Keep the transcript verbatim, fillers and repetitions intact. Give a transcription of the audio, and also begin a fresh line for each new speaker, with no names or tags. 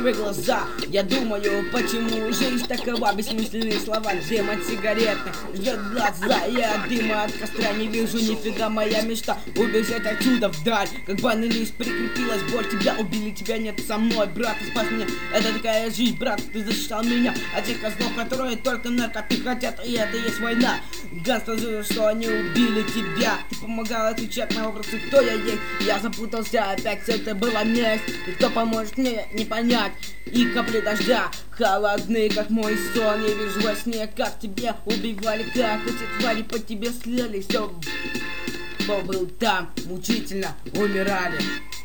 закрой глаза. Я думаю, почему жизнь такова, бессмысленные слова, дым от сигареты жжет глаза. Я от дыма от костра не вижу нифига. Моя мечта убежать отсюда вдаль. Как банный лист прикрепилась боль. Тебя убили, тебя нет со мной. Брат, ты спас меня, это такая жизнь. Брат, ты защищал меня от тех козлов, которые только наркоты хотят. И это есть война. Ганство за что они убили тебя. Ты помогал отвечать на вопросы, кто я есть. Я запутался, опять все это было месть. И кто поможет мне не понять. И капли дождя холодные, как мой сон. Я вижу во сне, как тебя убивали, как эти твари по тебе слили. Все, кто был там, мучительно умирали.